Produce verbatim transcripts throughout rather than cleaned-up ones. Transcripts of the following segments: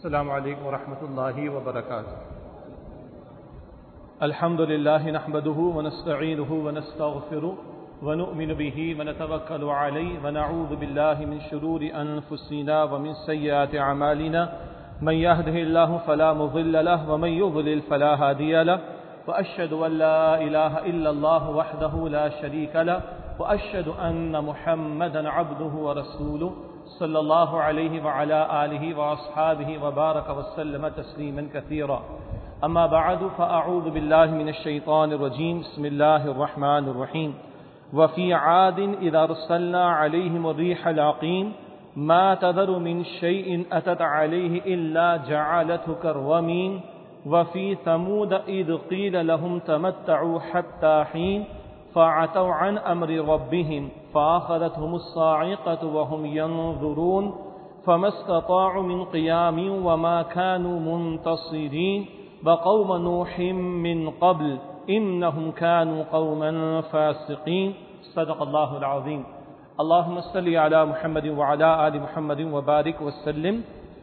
السلام علیکم ورحمۃ اللہ وبرکاتہ. الحمد للہ نحمده ونستعینه ونستغفره ونؤمن به ونتوکل علیہ ونعوذ باللہ من شرور انفسنا ومن سیئات اعمالنا من يهده الله فلا مضل له ومن يضلل فلا هادي له واشهد ان لا اله الا الله وحده لا شريك له واشهد ان محمدا عبده ورسوله صلی اللہ علیہ وعلى آلہ واصحابہ وبارک وسلم تسلیما کثیرا. اما بعد فاعوذ باللہ من الشیطان الرجیم. بسم اللہ الرحمن الرحیم. وفی عاد اذا ارسلنا علیہم الریح العقیم ما تذر من شیء اتت علیہ الا جعلته كالرمیم. وفی ثمود اذ قیل لهم تمتعوا حتى حین فعتوا عن امر ربهم فاخذتهم الصاعقة وهم ينظرون فما استطاعوا من قيام وما كانوا منتصرين وقوم نوح من قبل إنهم كانوا قوما فاسقين. صدق الله العظيم. اللهم صل على محمد وعلى آل محمد وبارك وسلم.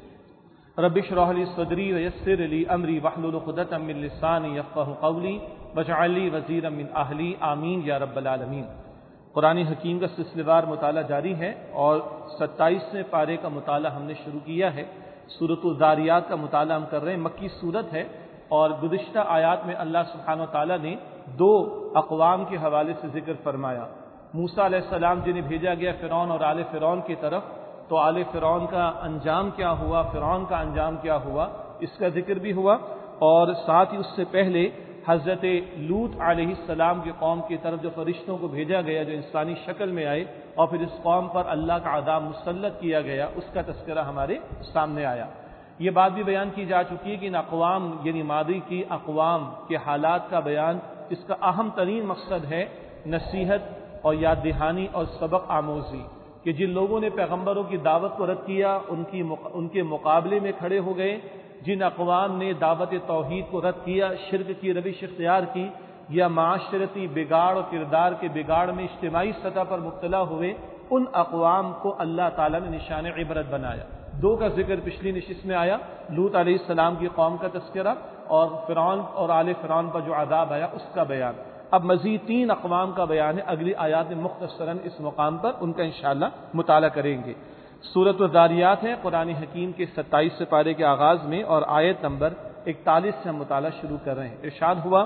رب اشرح لي صدري ويسر لي أمري واحلل عقدة من لساني يفقهوا قولي واجعل لي وزيرا من أهلي آمين يا رب العالمين. قرآن حکیم کا سلسلہ وار مطالعہ جاری ہے اور ستائیسویں پارے کا مطالعہ ہم نے شروع کیا ہے. سورۃ الذاریات کا مطالعہ ہم کر رہے ہیں. مکی صورت ہے اور گزشتہ آیات میں اللہ سبحانہ وتعالیٰ نے دو اقوام کے حوالے سے ذکر فرمایا. موسیٰ علیہ السلام جنہیں بھیجا گیا فرعون اور آل فرعون کی طرف، تو آل فرعون کا انجام کیا ہوا، فرعون کا انجام کیا ہوا، اس کا ذکر بھی ہوا. اور ساتھ ہی اس سے پہلے حضرت لوط علیہ السلام کی قوم کی طرف جو فرشتوں کو بھیجا گیا، جو انسانی شکل میں آئے اور پھر اس قوم پر اللہ کا عذاب مسلط کیا گیا، اس کا تذکرہ ہمارے سامنے آیا. یہ بات بھی بیان کی جا چکی ہے کہ ان اقوام یعنی ماضی کی اقوام کے حالات کا بیان، اس کا اہم ترین مقصد ہے نصیحت اور یاد دہانی اور سبق آموزی، کہ جن لوگوں نے پیغمبروں کی دعوت کو رد کیا، ان کی ان کے مقابلے میں کھڑے ہو گئے. جن اقوام نے دعوت توحید کو رد کیا، شرک کی روش اختیار کی، یا معاشرتی بگاڑ اور کردار کے بگاڑ میں اجتماعی سطح پر مبتلا ہوئے، ان اقوام کو اللہ تعالیٰ نے نشان عبرت بنایا. دو کا ذکر پچھلی نشست میں آیا، لوط علیہ السلام کی قوم کا تذکرہ اور فرعون اور آل فرعون پر جو عذاب آیا اس کا بیان. اب مزید تین اقوام کا بیان ہے. اگلی آیات میں مختصراً اس مقام پر ان کا انشاءاللہ مطالعہ کریں گے. سورۃ الذاریات ہے. قرآن حکیم کے ستائیس سے پارے کے آغاز میں اور آیت نمبر اکتالیس سے ہم مطالعہ شروع کر رہے ہیں. ارشاد ہوا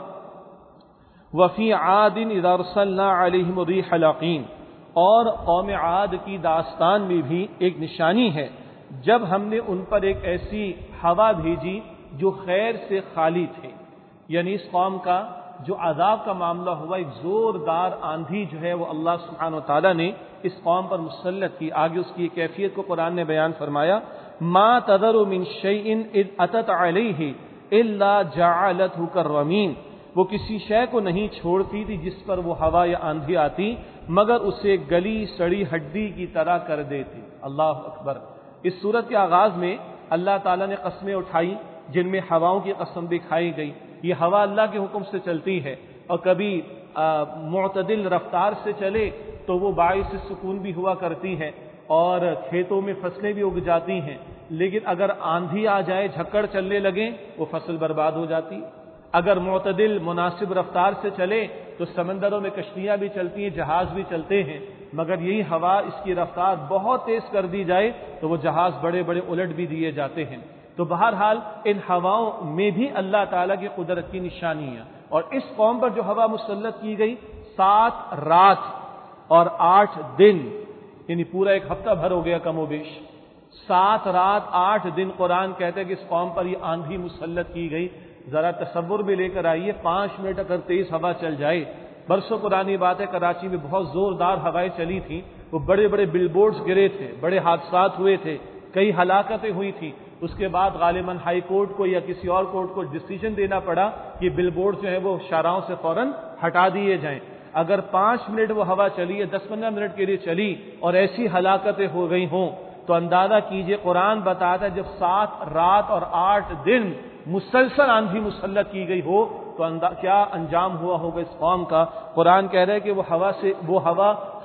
وفی عاد اذا ارسلنا علیہم الریح العقیم. اور قوم عاد کی داستان میں بھی ایک نشانی ہے جب ہم نے ان پر ایک ایسی ہوا بھیجی جو خیر سے خالی تھے. یعنی اس قوم کا جو عذاب کا معاملہ ہوا، ایک زوردار آندھی جو ہے وہ اللہ سبحانہ وتعالیٰ نے اس قوم پر مسلط کی. آگے اس کی کیفیت کو قرآن نے بیان فرمایا، ما تذر من شیء اذ اتت علیہ الا جعلته كالرمیم. وہ کسی شے کو نہیں چھوڑتی تھی جس پر وہ ہوا یا آندھی آتی مگر اسے گلی سڑی ہڈی کی طرح کر دیتی. اللہ اکبر. اس صورت کے آغاز میں اللہ تعالیٰ نے قسمیں اٹھائی جن میں ہواؤں کی قسم بھی کھائی گئی. یہ ہوا اللہ کے حکم سے چلتی ہے اور کبھی معتدل رفتار سے چلے تو وہ باعث سکون بھی ہوا کرتی ہے اور کھیتوں میں فصلیں بھی اگ جاتی ہیں. لیکن اگر آندھی آ جائے، جھکڑ چلنے لگے، وہ فصل برباد ہو جاتی. اگر معتدل مناسب رفتار سے چلے تو سمندروں میں کشتیاں بھی چلتی ہیں، جہاز بھی چلتے ہیں. مگر یہی ہوا اس کی رفتار بہت تیز کر دی جائے تو وہ جہاز بڑے بڑے الٹ بھی دیے جاتے ہیں. تو بہرحال ان ہواؤں میں بھی اللہ تعالیٰ کی قدرت کی نشانیاں. اور اس قوم پر جو ہوا مسلط کی گئی، سات رات اور آٹھ دن، یعنی پورا ایک ہفتہ بھر ہو گیا کم و بیش. سات رات آٹھ دن قرآن کہتے ہیں کہ اس قوم پر یہ آندھی مسلط کی گئی. ذرا تصور میں لے کر آئیے، پانچ منٹ اگر تیز ہوا چل جائے. برسوں پرانی بات ہے، کراچی میں بہت زوردار ہوائیں چلی تھیں، وہ بڑے بڑے بل بورڈز گرے تھے، بڑے حادثات ہوئے تھے، کئی ہلاکتیں ہوئی تھیں. اس کے بعد غالباً ہائی کورٹ کو یا کسی اور کورٹ کو ڈیسیجن دینا پڑا کہ بل بورڈ جو ہے وہ شاہراہوں سے فوراً ہٹا دیے جائیں. اگر پانچ منٹ وہ ہوا چلی ہے، دس پندرہ منٹ کے لیے چلی اور ایسی ہلاکتیں ہو گئی ہوں تو اندازہ کیجئے. قرآن بتاتا ہے جب سات رات اور آٹھ دن مسلسل آندھی مسلط کی گئی ہو تو کیا انجام ہوا ہوگا اس قوم کا. قرآن کہہ رہا ہے کہ وہ ہوا سے وہ ہوا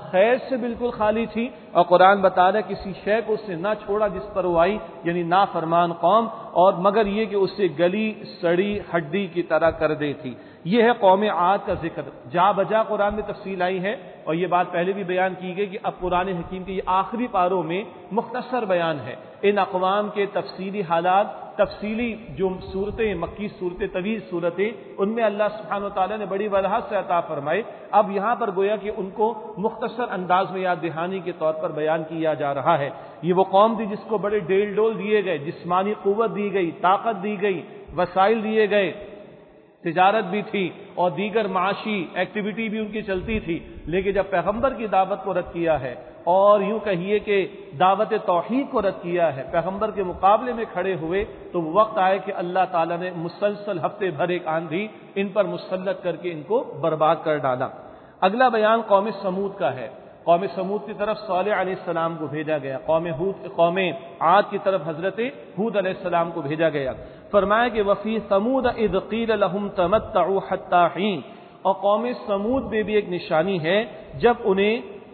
خیر سے بالکل خالی تھی، اور قرآن بتا رہا ہے کسی شے کو اس سے نہ چھوڑا جس پر وہ آئی، یعنی نافرمان قوم، اور مگر یہ کہ اسے گلی سڑی ہڈی کی طرح کر دی تھی۔ یہ ہے قوم عاد کا ذکر، جا بجا قرآن میں تفصیل آئی ہے، اور یہ بات پہلے بھی بیان کی گئی کہ اب قرآن حکیم کے یہ آخری پاروں میں مختصر بیان ہے ان اقوام کے تفصیلی حالات، تفصیلی جو صورتیں، مکی صورتیں، طویل صورتیں، ان میں اللہ سبحانہ و تعالیٰ نے بڑی وضاحت سے عطا فرمائے۔ اب یہاں پر گویا کہ ان کو مختصر انداز میں یاد دہانی کے طور پر بیان کیا جا رہا ہے۔ یہ وہ قوم تھی جس کو بڑے ڈیل ڈول دیے گئے، جسمانی قوت دی گئی، طاقت دی گئی، وسائل دیے گئے، تجارت بھی تھی اور دیگر معاشی ایکٹیویٹی بھی ان کی چلتی تھی، لیکن جب پیغمبر کی دعوت کو رد کیا ہے اور یوں کہیے کہ دعوت توحید کو رد کیا ہے، پیغمبر کے مقابلے میں کھڑے ہوئے، تو وقت آئے کہ اللہ تعالیٰ نے مسلسل ہفتے بھر ایک آندھی ان پر مسلط کر کے ان کو برباد کر ڈالا۔ اگلا بیان قوم سمود کا ہے۔ قوم سمود کی طرف صالح علیہ السلام کو بھیجا گیا، قوم ہود قوم عاد کی طرف حضرت ہود علیہ السلام کو بھیجا گیا۔ فرمایا کہ وفی ثمود اذ قیل لهم تمتعوا حتی حین، اور قوم سمود میں بھی ایک نشانی ہے جب انہیں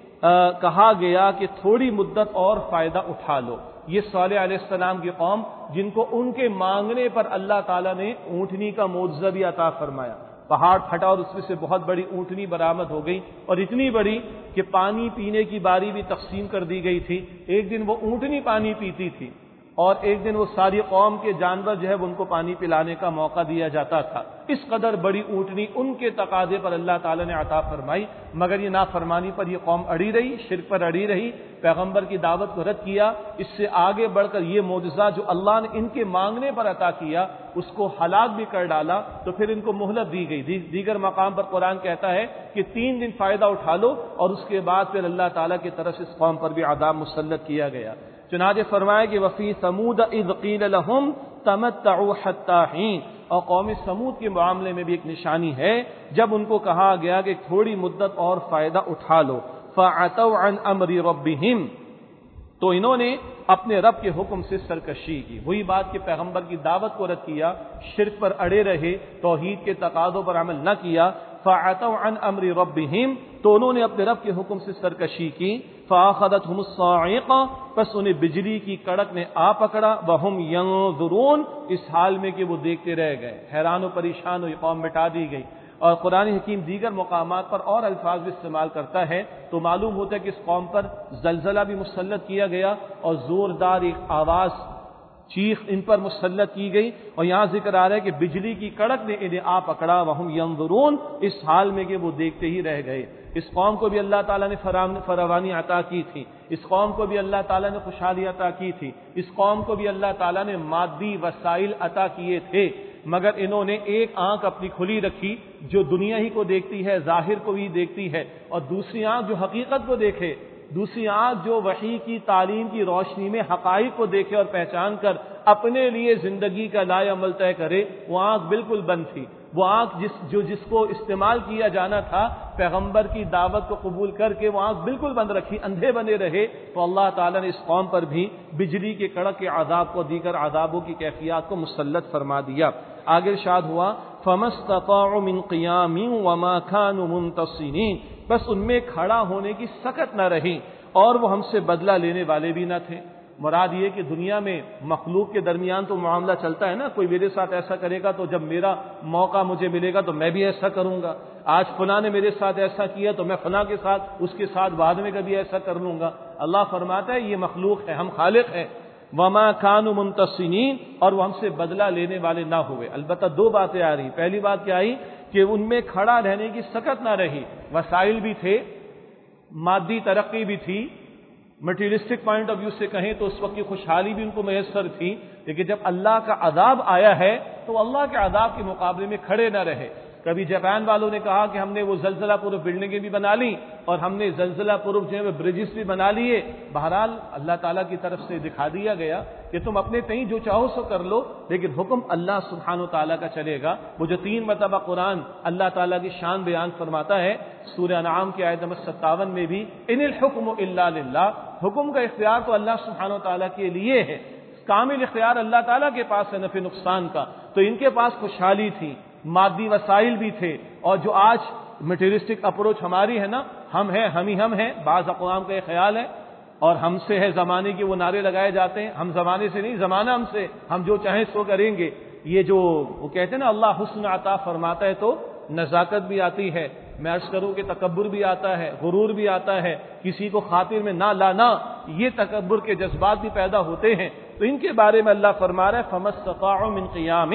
کہا گیا کہ تھوڑی مدت اور فائدہ اٹھا لو۔ یہ صالح علیہ السلام کی قوم جن کو ان کے مانگنے پر اللہ تعالیٰ نے اونٹنی کا معجزہ بھی عطا فرمایا، پہاڑ پھٹا اور اس میں سے بہت بڑی اونٹنی برآمد ہو گئی، اور اتنی بڑی کہ پانی پینے کی باری بھی تقسیم کر دی گئی تھی۔ ایک دن وہ اونٹنی پانی پیتی تھی اور ایک دن وہ ساری قوم کے جانور جو ہے ان کو پانی پلانے کا موقع دیا جاتا تھا۔ اس قدر بڑی اونٹنی ان کے تقاضے پر اللہ تعالیٰ نے عطا فرمائی، مگر یہ نافرمانی پر یہ قوم اڑی رہی، شرک پر اڑی رہی، پیغمبر کی دعوت کو رد کیا۔ اس سے آگے بڑھ کر یہ معجزہ جو اللہ نے ان کے مانگنے پر عطا کیا اس کو ہلاک بھی کر ڈالا، تو پھر ان کو مہلت دی گئی۔ دیگر مقام پر قرآن کہتا ہے کہ تین دن فائدہ اٹھا لو، اور اس کے بعد پھر اللہ تعالیٰ کی طرف سے اس قوم پر بھی عذاب مسلط کیا گیا۔ چنانچہ فرمایا کہ وفی ثمود اذ قیل لهم تمتعوا حتی حین، اور قوم سمود کے معاملے میں بھی ایک نشانی ہے جب ان کو کہا گیا کہ تھوڑی مدت اور فائدہ اٹھا لو، فعتوا عن امر ربهم، تو انہوں نے اپنے رب کے حکم سے سرکشی کی۔ وہی بات کہ پیغمبر کی دعوت کو رد کیا، شرک پر اڑے رہے، توحید کے تقاضوں پر عمل نہ کیا، فعتوا عن امر ربهم، تو انہوں نے اپنے رب کے حکم سے سرکشی کی، فاخذتهم الصاعقہ، پس انہیں بجلی کی کڑک نے آ پکڑا، وهم ينظرون، اس حال میں کہ وہ دیکھتے رہ گئے، حیران و پریشان ہوئی، قوم مٹا دی گئی۔ اور قرآن حکیم دیگر مقامات پر اور الفاظ بھی استعمال کرتا ہے تو معلوم ہوتا ہے کہ اس قوم پر زلزلہ بھی مسلط کیا گیا اور زوردار ایک آواز، چیخ ان پر مسلط کی گئی، اور یہاں ذکر آ رہا ہے کہ بجلی کی کڑک نے انہیں آ پکڑا، وہم ینظرون، اس حال میں کہ وہ دیکھتے ہی رہ گئے۔ اس قوم کو بھی اللہ تعالیٰ نے فراوانی عطا کی تھی، اس قوم کو بھی اللہ تعالیٰ نے خوشحالی عطا کی تھی، اس قوم کو بھی اللہ تعالیٰ نے مادی وسائل عطا کیے تھے، مگر انہوں نے ایک آنکھ اپنی کھلی رکھی جو دنیا ہی کو دیکھتی ہے، ظاہر کو بھی دیکھتی ہے، اور دوسری آنکھ جو حقیقت کو دیکھے، دوسری آنکھ جو وحی کی تعلیم کی روشنی میں حقائق کو دیکھے اور پہچان کر اپنے لیے زندگی کا لائے عمل طے کرے، وہ آنکھ بالکل بند تھی۔ وہ آنکھ جس جو جس کو استعمال کیا جانا تھا پیغمبر کی دعوت کو قبول کر کے، وہ آنکھ بالکل بند رکھی، اندھے بنے رہے، تو اللہ تعالیٰ نے اس قوم پر بھی بجلی کے کڑک کے عذاب کو، دیگر عذابوں کی کیفیات کو مسلط فرما دیا۔ آگے ارشاد ہوا فَمَا اسْتَطَاعُوا مِنْ قِيَامٍ وَمَا كَانُوا مُنْتَصِرِينَ، بس ان میں کھڑا ہونے کی سکت نہ رہی اور وہ ہم سے بدلہ لینے والے بھی نہ تھے۔ مراد یہ کہ دنیا میں مخلوق کے درمیان تو معاملہ چلتا ہے نا، کوئی میرے ساتھ ایسا کرے گا تو جب میرا موقع مجھے ملے گا تو میں بھی ایسا کروں گا، آج فلاں نے میرے ساتھ ایسا کیا تو میں فلاں کے ساتھ اس کے ساتھ بعد میں کبھی ایسا کر لوں گا۔ اللہ فرماتا ہے یہ مخلوق ہے، ہم خالق ہیں۔ وما كانوا منتصرین، اور وہ ہم سے بدلہ لینے والے نہ ہوئے۔ البتہ دو باتیں آ رہی، پہلی بات کیا آئی کہ ان میں کھڑا رہنے کی سکت نہ رہی، وسائل بھی تھے، مادی ترقی بھی تھی، مٹیریلسٹک پوائنٹ آف ویو سے کہیں تو اس وقت کی خوشحالی بھی ان کو میسر تھی، لیکن جب اللہ کا عذاب آیا ہے تو اللہ کے عذاب کے مقابلے میں کھڑے نہ رہے۔ کبھی جاپان والوں نے کہا کہ ہم نے وہ زلزلہ پروف بلڈنگیں بھی بنا لی اور ہم نے زلزلہ پروف جو ہے برجز بھی بنا لیے۔ بہرحال اللہ تعالیٰ کی طرف سے دکھا دیا گیا کہ تم اپنے تئیں جو چاہو سو کر لو، لیکن حکم اللہ سبحانہ و تعالیٰ کا چلے گا۔ وہ جو تین مرتبہ قرآن اللہ تعالیٰ کی شان بیان فرماتا ہے، سورہ انعام کی آیت نمبر ستاون میں بھی ان الحکم الا للہ، حکم کا اختیار تو اللہ سبحانہ و تعالیٰ کے لیے ہے، کامل اختیار اللہ تعالیٰ کے پاس ہے نفع نقصان کا۔ تو ان کے پاس خوشحالی تھی، مادی وسائل بھی تھے، اور جو آج مٹیریلسٹک اپروچ ہماری ہے نا، ہم ہیں ہم ہی ہم ہیں، بعض اقوام کا یہ خیال ہے، اور ہم سے ہے زمانے کے وہ نعرے لگائے جاتے ہیں، ہم زمانے سے نہیں، زمانہ ہم سے، ہم جو چاہیں سو کریں گے. یہ جو وہ کہتے ہیں نا اللہ حسن عطا فرماتا ہے تو نزاکت بھی آتی ہے، میں عرض کروں کہ تکبر بھی آتا ہے، غرور بھی آتا ہے، کسی کو خاطر میں نہ لانا، یہ تکبر کے جذبات بھی پیدا ہوتے ہیں. تو ان کے بارے میں اللہ فرما رہا ہے فَمَسْتَطَاعُوا مِنْ قِيَامٍ،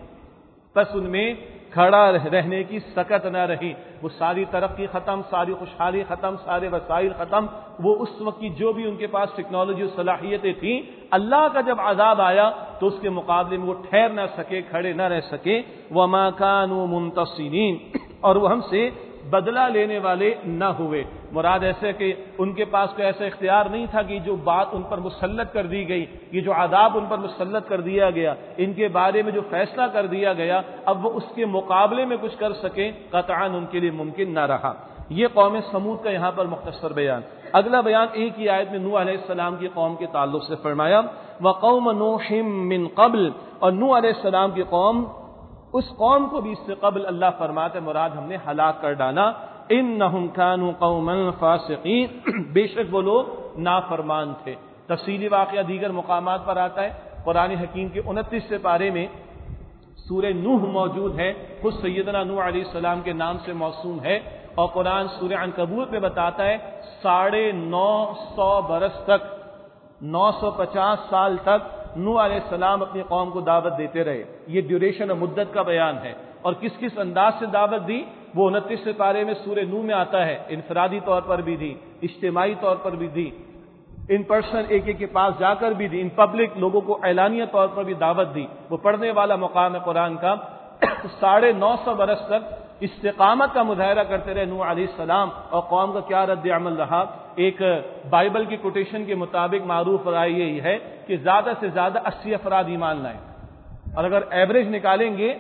پس ان میں کھڑا رہنے کی سکت نہ رہی. وہ ساری ترقی ختم، ساری خوشحالی ختم، سارے وسائل ختم، وہ اس وقت کی جو بھی ان کے پاس ٹیکنالوجی اور صلاحیتیں تھیں، اللہ کا جب عذاب آیا تو اس کے مقابلے میں وہ ٹھہر نہ سکے، کھڑے نہ رہ سکے. وَمَا كَانُوا مُنتَصِرِينَ، اور وہ ہم سے بدلہ لینے والے نہ ہوئے. مراد ایسے کہ ان کے پاس کوئی ایسا اختیار نہیں تھا کہ جو بات ان پر مسلط کر دی گئی، یہ جو عذاب ان پر مسلط کر دیا گیا، ان کے بارے میں جو فیصلہ کر دیا گیا، اب وہ اس کے مقابلے میں کچھ کر سکیں قطعاً ان کے لیے ممکن نہ رہا. یہ قوم سمود کا یہاں پر مختصر بیان. اگلا بیان ایک ہی آیت میں نوح علیہ السلام کی قوم کے تعلق سے فرمایا وَقَوْمَ نُوحٍ مِّن قَبْلِ، اور نوح علیہ السلام کی قوم، اس قوم کو بھی اس سے قبل اللہ فرماتے مراد ہم نے ہلاک کر ڈالا. انہم کانوا قوما فاسقین، بے شک وہ لوگ نافرمان تھے. تفصیلی واقعہ دیگر مقامات پر آتا ہے. قرآن حکیم کے انتیس سے پارے میں سورہ نوح موجود ہے، خود سیدنا نوح علیہ السلام کے نام سے موسوم ہے. اور قرآن سورہ عنکبوت میں بتاتا ہے ساڑھے نو سو برس تک، نو سو پچاس سال تک نوح علیہ السلام اپنی قوم کو دعوت دیتے رہے. یہ ڈیوریشن اور مدت کا بیان ہے. اور کس کس انداز سے دعوت دی وہ انتیس سے پارے میں سورہ نوح میں آتا ہے. انفرادی طور پر بھی دی، اجتماعی طور پر بھی دی، ان پرسن ایک ایک کے پاس جا کر بھی دی، ان پبلک لوگوں کو اعلانیہ طور پر بھی دعوت دی. وہ پڑھنے والا مقام ہے قرآن کا. ساڑھے نو سو برس تک استقامت کا مظاہرہ کرتے رہے نوح علیہ السلام. اور قوم کا کیا رد عمل رہا؟ ایک بائبل کی کوٹیشن کے مطابق معروف رائے یہی ہے کہ زیادہ سے زیادہ اسی افراد ایمان لائیں، اور اگر ایوریج نکالیں گے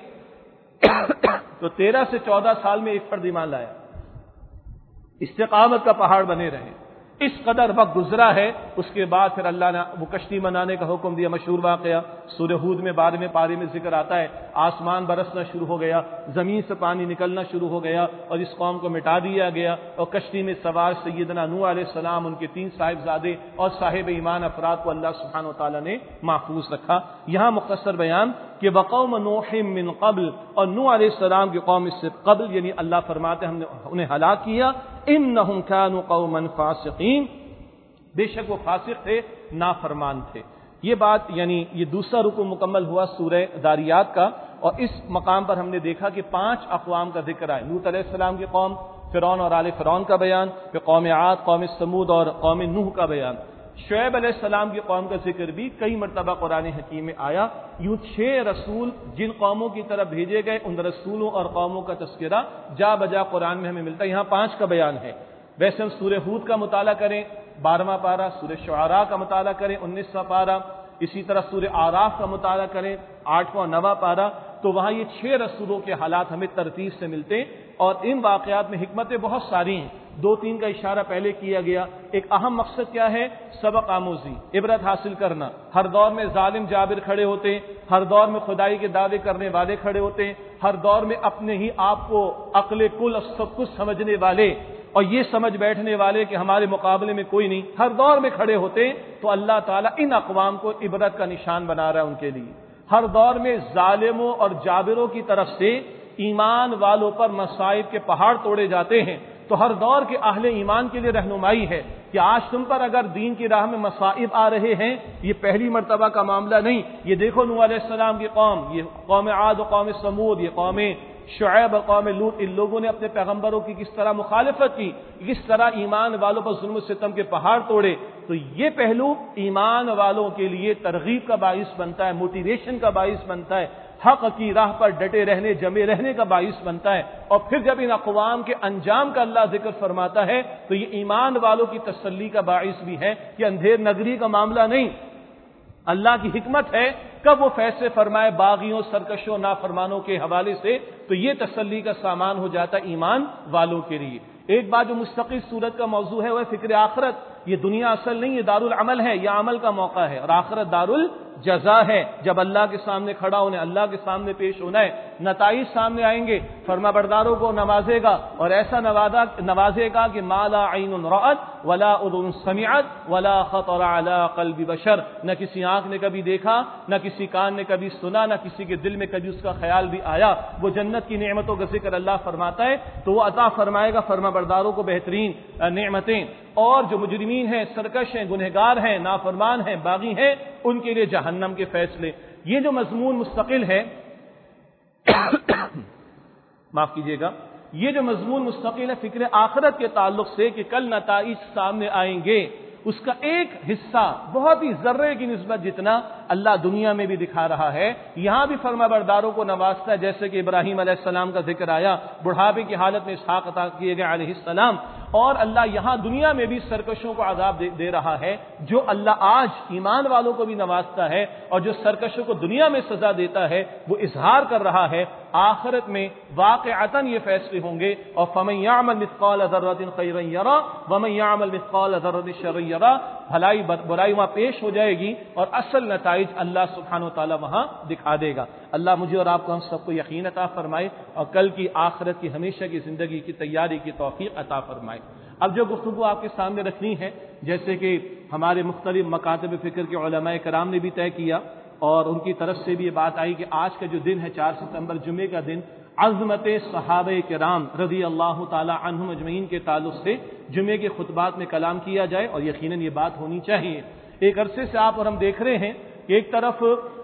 تو تیرہ سے چودہ سال میں ایک فرد ایمان لایا. استقامت کا پہاڑ بنے رہے. اس قدر وقت گزرا ہے. اس کے بعد پھر اللہ نے وہ کشتی بنانے کا حکم دیا. مشہور واقعہ سورہ ہود میں بارہویں پارے میں ذکر آتا ہے. آسمان برسنا شروع ہو گیا، زمین سے پانی نکلنا شروع ہو گیا، اور اس قوم کو مٹا دیا گیا. اور کشتی میں سوار سیدنا نوح علیہ السلام، ان کے تین صاحبزادے اور صاحب ایمان افراد کو اللہ سبحانہ و تعالیٰ نے محفوظ رکھا. یہاں مختصر بیان کہ وقوم نوح من قبل، اور نوح علیہ السلام کی قوم اس سے قبل، یعنی اللہ فرماتے ہم نے انہیں ہلاک کیا. انہم کانوا قوما فاسقین، بے شک وہ فاسق تھے، نافرمان تھے. یہ بات یعنی یہ دوسرا رکو مکمل ہوا سورہ داریات کا. اور اس مقام پر ہم نے دیکھا کہ پانچ اقوام کا ذکر ہے. لوط علیہ السلام کی قوم، فرعون اور آل فرعون کا بیان، پھر قوم عاد، قوم سمود اور قوم نوح کا بیان. شعیب علیہ السلام کی قوم کا ذکر بھی کئی مرتبہ قرآن حکیم میں آیا. یوں چھ رسول جن قوموں کی طرف بھیجے گئے ان رسولوں اور قوموں کا تذکرہ جا بجا قرآن میں ہمیں ملتا ہے. یہاں پانچ کا بیان ہے. ویسے ہم سورہ ہود کا مطالعہ کریں بارہواں پارہ، سورہ شعراء کا مطالعہ کریں انیسواں پارہ، اسی طرح سورہ آراف کا مطالعہ کریں آٹھواں نواں پارہ، تو وہاں یہ چھ رسولوں کے حالات ہمیں ترتیب سے ملتے ہیں. اور ان واقعات میں حکمتیں بہت ساری ہیں. دو تین کا اشارہ پہلے کیا گیا. ایک اہم مقصد کیا ہے؟ سبق آموزی، عبرت حاصل کرنا. ہر دور میں ظالم جابر کھڑے ہوتے ہیں، ہر دور میں خدائی کے دعوے کرنے والے کھڑے ہوتے ہیں، ہر دور میں اپنے ہی آپ کو عقل کل اور سب کچھ سمجھنے والے اور یہ سمجھ بیٹھنے والے کہ ہمارے مقابلے میں کوئی نہیں، ہر دور میں کھڑے ہوتے ہیں. تو اللہ تعالیٰ ان اقوام کو عبرت کا نشان بنا رہا ہے ان کے لیے. ہر دور میں ظالموں اور جابروں کی طرف سے ایمان والوں پر مصائب کے پہاڑ توڑے جاتے ہیں. تو ہر دور کے اہل ایمان کے لیے رہنمائی ہے کہ آج تم پر اگر دین کی راہ میں مصائب آ رہے ہیں، یہ پہلی مرتبہ کا معاملہ نہیں. یہ دیکھو نوح علیہ السلام کی قوم، یہ قوم عاد و قوم سمود، یہ قوم شعیب اور قوم لوط، ان لوگوں نے اپنے پیغمبروں کی کس طرح مخالفت کی، کس طرح ایمان والوں پر ظلم و ستم کے پہاڑ توڑے. تو یہ پہلو ایمان والوں کے لیے ترغیب کا باعث بنتا ہے، موٹیویشن کا باعث بنتا ہے، حق کی راہ پر ڈٹے رہنے، جمے رہنے کا باعث بنتا ہے. اور پھر جب ان اقوام کے انجام کا اللہ ذکر فرماتا ہے تو یہ ایمان والوں کی تسلی کا باعث بھی ہے کہ اندھیر نگری کا معاملہ نہیں. اللہ کی حکمت ہے کب وہ فیصلے فرمائے باغیوں، سرکشوں، نافرمانوں کے حوالے سے، تو یہ تسلی کا سامان ہو جاتا ہے ایمان والوں کے لیے. ایک بات جو مستقل صورت کا موضوع ہے وہ فکر آخرت. یہ دنیا اصل نہیں، یہ دار العمل ہے، یہ عمل کا موقع ہے، اور آخرت دار جزا ہے، جب اللہ کے سامنے کھڑا ہونے، اللہ کے سامنے پیش ہونا ہے، نتائج سامنے آئیں گے، فرما برداروں کو نوازے گا اور ایسا نوازے گا کہ ما لا عین رأت ولا اذن سمعت ولا خطر علی قلب بشر، نہ کسی آنکھ نے کبھی دیکھا، نہ کسی کان نے کبھی سنا، نہ کسی کے دل میں کبھی اس کا خیال بھی آیا۔ وہ جنت کی نعمتوں کا ذکر اللہ فرماتا ہے تو وہ عطا فرمائے گا فرما برداروں کو بہترین نعمتیں، اور جو مجرمین ہیں، سرکش ہیں، گنہگار ہیں، نافرمان ہیں، باغی ہیں، ان کے لیے جہنم کے فیصلے۔ یہ جو مضمون مستقل ہے معاف کیجیے گا، یہ جو مضمون مستقل ہے فکر آخرت کے تعلق سے کہ کل نتائج سامنے آئیں گے، اس کا ایک حصہ بہت ہی ذرے کی نسبت جتنا اللہ دنیا میں بھی دکھا رہا ہے، یہاں بھی فرما برداروں کو نوازتا ہے، جیسے کہ ابراہیم علیہ السلام کا ذکر آیا، بڑھاپے کی حالت میں اسحاق عطا کیے گئے علیہ السلام، اور اللہ یہاں دنیا میں بھی سرکشوں کو عذاب دے, دے رہا ہے، جو اللہ آج ایمان والوں کو بھی نوازتا ہے اور جو سرکشوں کو دنیا میں سزا دیتا ہے وہ اظہار کر رہا ہے آخرت میں واقعتاً یہ فیصلے ہوں گے، اور فَمَن يَعْمَلْ مِثْقَالَ ذَرَّةٍ خَيْرًا يَرَهُ وَمَن يَعْمَلْ مِثْقَالَ ذَرَّةٍ شَرًّا يَرَهُ، بھلائی برائی وہاں پیش ہو جائے گی اور اصل نتائج اللہ سبحانہ وتعالی وہاں دکھا دے گا۔ اللہ مجھے اور آپ کو ہم سب کو یقین عطا فرمائے اور کل کی آخرت کی ہمیشہ کی زندگی کی تیاری کی توفیق عطا فرمائے۔ اب جو گفتگو آپ کے سامنے رکھنی ہے، جیسے کہ ہمارے مختلف مکاتب فکر کے علماء کرام نے بھی طے کیا اور ان کی طرف سے بھی یہ بات آئی کہ آج کا جو دن ہے چار ستمبر جمعے کا دن، عظمت صحابہ کرام رضی اللہ تعالی عنہم اجمعین کے تعلق سے جمعے کے خطبات میں کلام کیا جائے، اور یقیناً یہ بات ہونی چاہیے۔ ایک عرصے سے آپ اور ہم دیکھ رہے ہیں کہ ایک طرف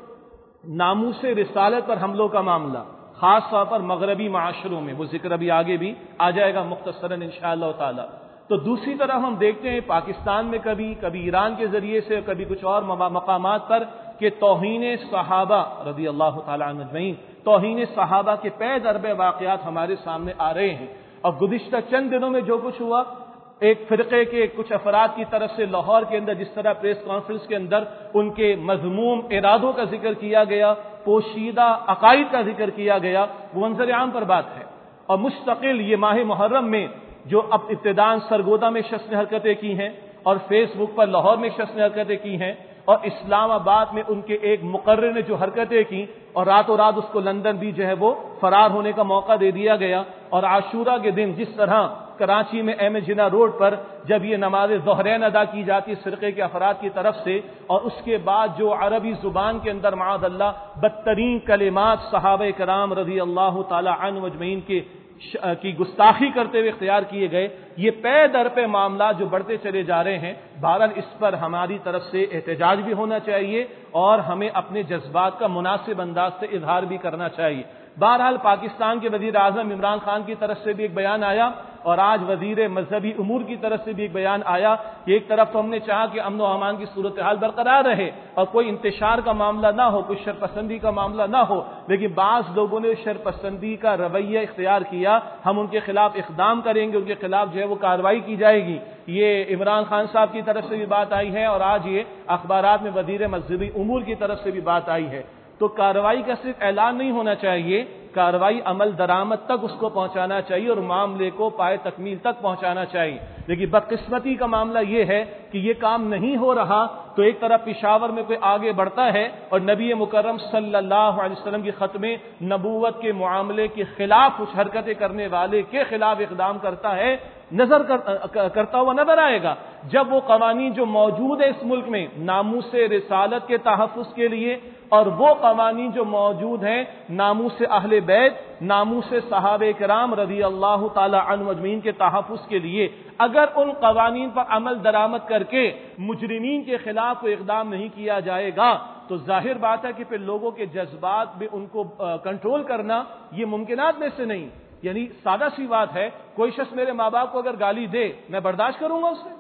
ناموس رسالت پر حملوں کا معاملہ، خاص طور پر مغربی معاشروں میں، وہ ذکر ابھی آگے بھی آ جائے گا مختصراً انشاءاللہ تعالی، تو دوسری طرف ہم دیکھتے ہیں پاکستان میں کبھی کبھی ایران کے ذریعے سے، کبھی کچھ اور مقامات پر کہ توہین صحابہ رضی اللہ تعالی عنہ اجمعین، توہین صحابہ کے پے در پے واقعات ہمارے سامنے آ رہے ہیں، اور گزشتہ چند دنوں میں جو کچھ ہوا، ایک فرقے کے کچھ افراد کی طرف سے لاہور کے اندر جس طرح پریس کانفرنس کے اندر ان کے مذموم ارادوں کا ذکر کیا گیا، پوشیدہ عقائد کا ذکر کیا گیا، وہ منظر عام پر بات ہے، اور مستقل یہ ماہ محرم میں جو اب ابتداءً سرگودا میں شخص نے حرکتیں کی ہیں اور فیس بک پر لاہور میں شخص نے حرکتیں کی ہیں، اور اسلام آباد میں ان کے ایک مقرر نے جو حرکتیں کی اور راتوں رات اس کو لندن بھی جو ہے وہ فرار ہونے کا موقع دے دیا گیا، اور عاشورہ کے دن جس طرح کراچی میں ایم اے جناح روڈ پر جب یہ نماز ظہرین ادا کی جاتی ہے فرقے کے افراد کی طرف سے، اور اس کے بعد جو عربی زبان کے اندر معاذ اللہ بدترین کلمات صحابہ کرام رضی اللہ تعالی عنہ اجمعین کے کی گستاخی کرتے ہوئے اختیار کیے گئے، یہ پے در پہ معاملات جو بڑھتے چلے جا رہے ہیں، بہرحال اس پر ہماری طرف سے احتجاج بھی ہونا چاہیے اور ہمیں اپنے جذبات کا مناسب انداز سے اظہار بھی کرنا چاہیے۔ بہرحال پاکستان کے وزیر اعظم عمران خان کی طرف سے بھی ایک بیان آیا، اور آج وزیر مذہبی امور کی طرف سے بھی ایک بیان آیا کہ ایک طرف تو ہم نے چاہا کہ امن و امان کی صورتحال برقرار رہے اور کوئی انتشار کا معاملہ نہ ہو، کوئی شرپسندی کا معاملہ نہ ہو، لیکن بعض لوگوں نے شرپسندی کا رویہ اختیار کیا، ہم ان کے خلاف اقدام کریں گے، ان کے خلاف جو ہے وہ کارروائی کی جائے گی۔ یہ عمران خان صاحب کی طرف سے بھی بات آئی ہے اور آج یہ اخبارات میں وزیر مذہبی امور کی طرف سے بھی بات آئی ہے۔ تو کارروائی کا صرف اعلان نہیں ہونا چاہیے، کارروائی عمل درآمد تک اس کو پہنچانا چاہیے اور معاملے کو پائے تکمیل تک پہنچانا چاہیے۔ لیکن بدقسمتی کا معاملہ یہ ہے کہ یہ کام نہیں ہو رہا تو ایک طرف پشاور میں کوئی آگے بڑھتا ہے اور نبی مکرم صلی اللہ علیہ وسلم کی ختم نبوت کے معاملے کے خلاف کچھ حرکتیں کرنے والے کے خلاف اقدام کرتا ہے، نظر کرتا ہوا نظر آئے گا۔ جب وہ قوانین جو موجود ہے اس ملک میں ناموس رسالت کے تحفظ کے لیے، اور وہ قوانین جو موجود ہیں ناموس اہل بیت، ناموس صحابہ کرام رضی اللہ تعالی عنہ اجمعین کے تحفظ کے لیے، اگر ان قوانین پر عمل درآمد کر کے مجرمین کے خلاف کوئی اقدام نہیں کیا جائے گا تو ظاہر بات ہے کہ پھر لوگوں کے جذبات میں ان کو کنٹرول کرنا یہ ممکنات میں سے نہیں۔ یعنی سادہ سی بات ہے، کوئی شخص میرے ماں باپ کو اگر گالی دے میں برداشت کروں گا اسے؟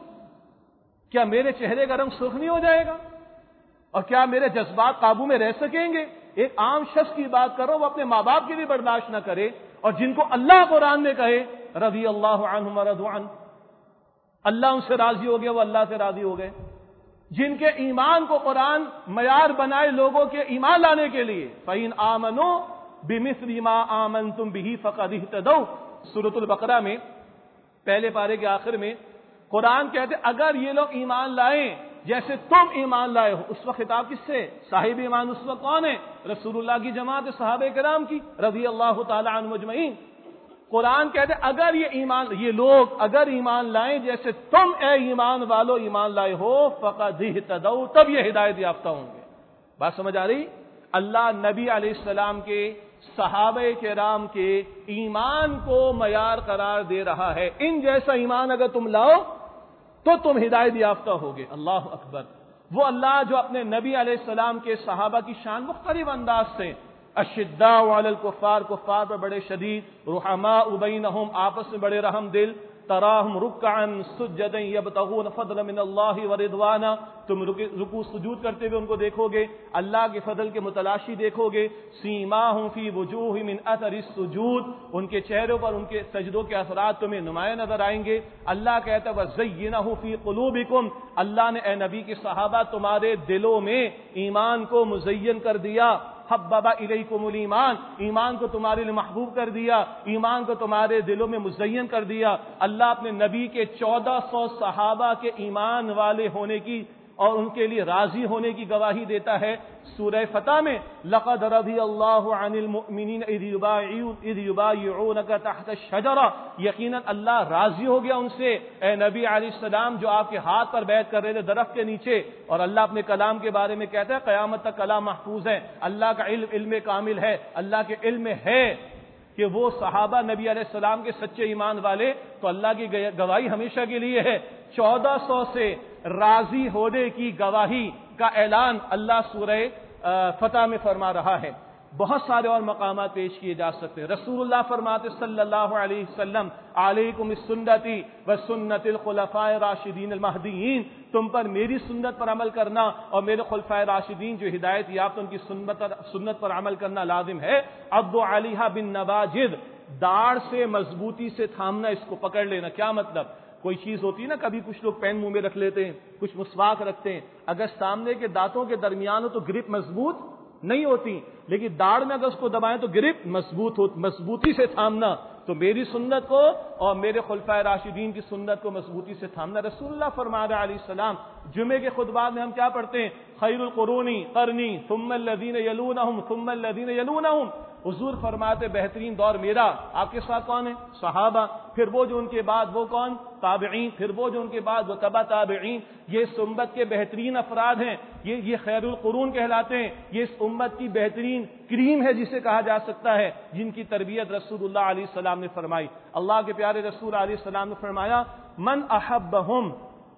کیا میرے چہرے کا رنگ سرخ نہیں ہو جائے گا؟ اور کیا میرے جذبات قابو میں رہ سکیں گے؟ ایک عام شخص کی بات کرو، وہ اپنے ماں باپ کی بھی برداشت نہ کرے، اور جن کو اللہ قرآن میں کہے رضی اللہ عنہم ورضوا عنہ، اللہ ان سے راضی ہو گیا، وہ اللہ سے راضی ہو گئے، جن کے ایمان کو قرآن معیار بنائے لوگوں کے ایمان لانے کے لیے، فَإِنْ آمَنُوا بِمِثْلِ مَا آمَنْتُمْ بِهِ فَقَدِ اهْتَدَوْا، سورۃ البقرہ میں پہلے پارے کے آخر میں قرآن کہتے اگر یہ لوگ ایمان لائیں جیسے تم ایمان لائے ہو. اس وقت خطاب کس سے؟ صاحب ایمان اس وقت کون ہے؟ رسول اللہ کی جماعت صحابہ کرام کی رضی اللہ تعالی عنہم اجمعین. قرآن کہتے اگر یہ ایمان یہ لوگ اگر ایمان لائیں جیسے تم اے ایمان والو ایمان لائے ہو فقد اہتدوا تب یہ ہدایت یافتہ ہوں گے. بات سمجھ آ رہی؟ اللہ نبی علیہ السلام کے صحابہ کرام کے ایمان کو معیار قرار دے رہا ہے. ان جیسا ایمان اگر تم لاؤ تو تم ہدایت یافتہ ہوگے. اللہ اکبر. وہ اللہ جو اپنے نبی علیہ السلام کے صحابہ کی شان مختلف انداز سے اشداء علی الکفار کفار پر بڑے شدید، رحماء بینہم آپس میں بڑے رحم دل، تراہم رکعا سجدا یبتغون فضلا من اللہ ورضوانا، تم رکوع سجود کرتے ہوئے ان کو دیکھو گے، اللہ کے فضل کے متلاشی دیکھو گے. سیماہم فی وجوہہم من اثر السجود، ان کے چہروں پر ان کے سجدوں کے اثرات تمہیں نمایاں نظر آئیں گے. اللہ کہتا ہے وزینہ فی قلوبکم، اللہ نے اے نبی کے صحابہ تمہارے دلوں میں ایمان کو مزین کر دیا. حبب الیکم الایمان، ایمان کو تمہارے لیے محبوب کر دیا، ایمان کو تمہارے دلوں میں مزین کر دیا. اللہ اپنے نبی کے چودہ سو صحابہ کے ایمان والے ہونے کی اور ان کے لیے راضی ہونے کی گواہی دیتا ہے. سورہ فتح میں لقد رضی اللہ عن المؤمنین اذ یبایعونک تحت الشجرہ، یقیناً اللہ راضی ہو گیا ان سے اے نبی علیہ السلام جو آپ کے ہاتھ پر بیعت کر رہے تھے درخت کے نیچے. اور اللہ اپنے کلام کے بارے میں کہتا ہے قیامت تک کلام محفوظ ہے، اللہ کا علم علم کامل ہے، اللہ کے علم میں ہے کہ وہ صحابہ نبی علیہ السلام کے سچے ایمان والے. تو اللہ کی گواہی ہمیشہ کے لیے ہے. چودہ سو سے راضی ہونے کی گواہی کا اعلان اللہ سورہ فتح میں فرما رہا ہے. بہت سارے اور مقامات پیش کیے جا سکتے ہیں. رسول اللہ فرماتے صلی اللہ علیہ وسلم علیکم السنتی وسنت الخلفاء راشدین المہدیین، تم پر میری سنت پر عمل کرنا اور میرے خلفائے راشدین جو ہدایت یافتہ ان کی سنت پر عمل کرنا لازم ہے. عضوا علیہا بالنواجذ، داڑھ سے مضبوطی سے تھامنا، اس کو پکڑ لینا. کیا مطلب؟ کوئی چیز ہوتی ہے نا، کبھی کچھ لوگ پین منہ میں رکھ لیتے ہیں، کچھ مسواک رکھتے ہیں، اگر سامنے کے دانتوں کے درمیان ہو تو گرپ مضبوط نہیں ہوتی، لیکن داڑھ میں اگر اس کو دبائیں تو گرپ مضبوط ہو. مضبوطی سے تھامنا، تو میری سنت کو اور میرے خلفائے راشدین کی سنت کو مضبوطی سے تھامنا. رسول اللہ فرما رہے علیہ السلام جمعے کے خطبات میں ہم کیا پڑھتے ہیں؟ خیر القرون قرنی ثم الذین یلونہم ثم الذین یلونہم. حضور فرماتے بہترین دور میرا. آپ کے ساتھ کون ہے؟ صحابہ. پھر وہ جو ان کے بعد وہ کون؟ تابعین. پھر وہ جو ان کے بعد وہ تبع تابعین. یہ اس امت کے بہترین افراد ہیں، یہ یہ خیر القرون کہلاتے ہیں. یہ اس امت کی بہترین کریم ہے جسے کہا جا سکتا ہے، جن کی تربیت رسول اللہ علیہ السلام نے فرمائی. اللہ کے پیارے رسول علیہ السلام نے فرمایا من احبہم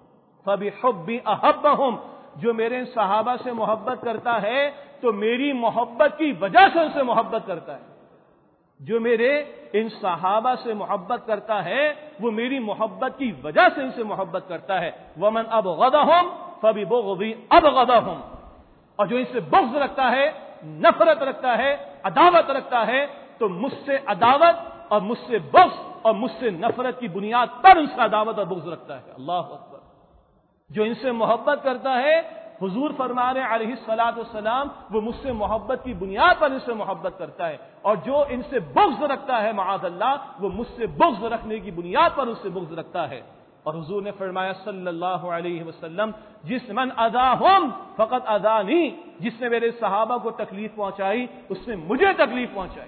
فبحبی احبہم، جو میرے صحابہ سے محبت کرتا ہے تو میری محبت کی وجہ سے ان سے محبت کرتا ہے. جو میرے ان صحابہ سے محبت کرتا ہے وہ میری محبت کی وجہ سے ان سے محبت کرتا ہے. ومن ابغضہم فببغضی ابغضہم، اور جو ان سے بغض رکھتا ہے، نفرت رکھتا ہے، عداوت رکھتا ہے، تو مجھ سے عداوت اور مجھ سے بغض اور مجھ سے نفرت کی بنیاد پر ان سے عداوت اور بغض رکھتا ہے. اللہ اکبر. جو ان سے محبت کرتا ہے، حضور فرما رہے علیہ الصلوۃ والسلام، وہ مجھ سے محبت کی بنیاد پر ان سے محبت کرتا ہے، اور جو ان سے بغض رکھتا ہے معاذ اللہ، وہ مجھ سے بغض رکھنے کی بنیاد پر ان سے بغض رکھتا ہے. اور حضور نے فرمایا صلی اللہ علیہ وسلم جس من اذاہم فقط اذانی، جس نے میرے صحابہ کو تکلیف پہنچائی اس نے مجھے تکلیف پہنچائی.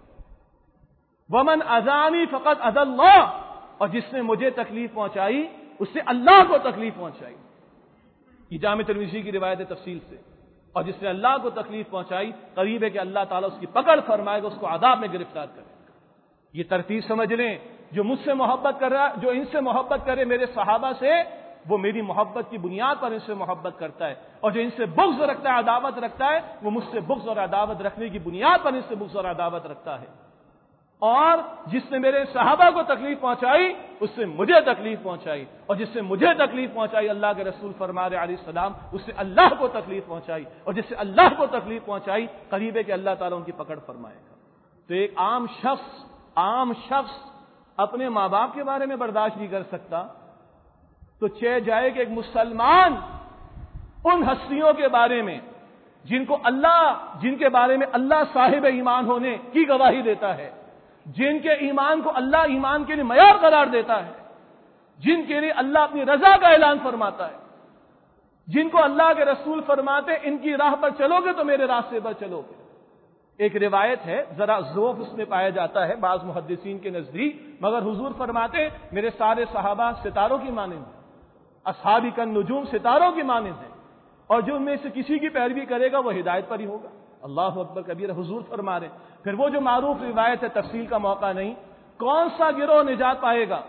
ومن اذانی فقط اذى اللہ، اور جس نے مجھے تکلیف پہنچائی اس سے اللہ کو تکلیف پہنچائی. یہ جامع ترمذی کی روایت ہے تفصیل سے. اور جس نے اللہ کو تکلیف پہنچائی قریب ہے کہ اللہ تعالیٰ اس کی پکڑ فرمائے گا، اس کو عذاب میں گرفتار کرے گا. یہ ترتیب سمجھ لیں. جو مجھ سے محبت کر رہا، جو ان سے محبت کرے میرے صحابہ سے، وہ میری محبت کی بنیاد پر ان سے محبت کرتا ہے. اور جو ان سے بغض رکھتا ہے، عداوت رکھتا ہے، وہ مجھ سے بغض اور عداوت رکھنے کی بنیاد پر ان سے بغض اور عداوت رکھتا ہے. اور جس نے میرے صحابہ کو تکلیف پہنچائی اس سے مجھے تکلیف پہنچائی، اور جس سے مجھے تکلیف پہنچائی اللہ کے رسول فرما رہے علیہ السلام اس سے اللہ کو تکلیف پہنچائی، اور جس سے اللہ کو تکلیف پہنچائی قریب ہے کہ اللہ تعالیٰ ان کی پکڑ فرمائے گا. تو ایک عام شخص عام شخص اپنے ماں باپ کے بارے میں برداشت نہیں کر سکتا، تو چہ جائے کہ ایک مسلمان ان ہستیوں کے بارے میں جن کو اللہ جن کے بارے میں اللہ صاحب ایمان ہونے کی گواہی دیتا ہے، جن کے ایمان کو اللہ ایمان کے لیے معیار قرار دیتا ہے، جن کے لیے اللہ اپنی رضا کا اعلان فرماتا ہے، جن کو اللہ کے رسول فرماتے ان کی راہ پر چلو گے تو میرے راستے پر چلو گے۔ ایک روایت ہے، ذرا ذوق اس میں پایا جاتا ہے بعض محدثین کے نزدیک، مگر حضور فرماتے میرے سارے صحابہ ستاروں کی مانند ہیں، اصحابی کالنجوم ستاروں کی مانند ہیں، اور جو ان میں سے کسی کی پیروی کرے گا وہ ہدایت پر ہی ہوگا۔ اللہ اکبر کبیر، حضور فرما رہے۔ پھر وہ جو معروف روایت ہے، تفصیل کا موقع نہیں، کون سا گروہ نجات پائے گا؟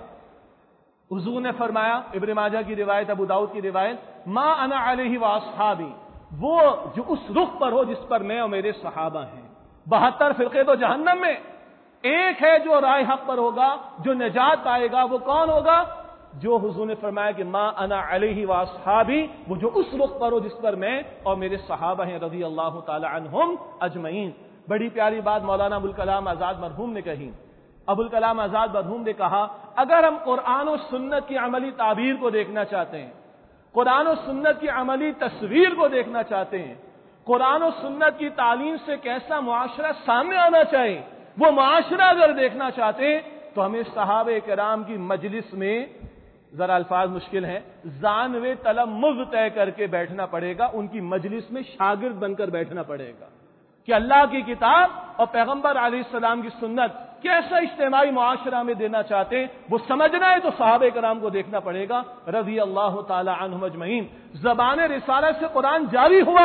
حضور نے فرمایا، ابن ماجہ کی روایت، ابو داؤد کی روایت، ما انا علیہ واصحابی، وہ جو اس رخ پر ہو جس پر میں اور میرے صحابہ ہیں۔ بہتر فرقے تو جہنم میں، ایک ہے جو رائے حق پر ہوگا، جو نجات پائے گا۔ وہ کون ہوگا؟ جو حضور نے فرمایا کہ ما انا علیہ واصحابی، وہ جو اس رخ پر ہو جس پر میں اور میرے صحابہ ہیں رضی اللہ تعالی عنہم اجمعین۔ بڑی پیاری بات مولانا ابوالکلام آزاد مرحوم نے کہی۔ ابوالکلام آزاد مرحوم نے کہا، اگر ہم قرآن و سنت کی عملی تعبیر کو دیکھنا چاہتے ہیں، قرآن و سنت کی عملی تصویر کو دیکھنا چاہتے ہیں، قرآن و سنت کی تعلیم سے کیسا معاشرہ سامنے آنا چاہیے، وہ معاشرہ اگر دیکھنا چاہتے ہیں تو ہمیں صحابہ کرام کی مجلس میں، ذرا الفاظ مشکل ہیں، زانوِ تلمذ طے کر کے بیٹھنا پڑے گا، ان کی مجلس میں شاگرد بن کر بیٹھنا پڑے گا کہ اللہ کی کتاب اور پیغمبر علیہ السلام کی سنت کیسا اجتماعی معاشرہ میں دینا چاہتے ہیں، وہ سمجھنا ہے تو صحابہ کرام کو دیکھنا پڑے گا رضی اللہ تعالی عنہم اجمعین۔ زبان رسالت سے قرآن جاری ہوا،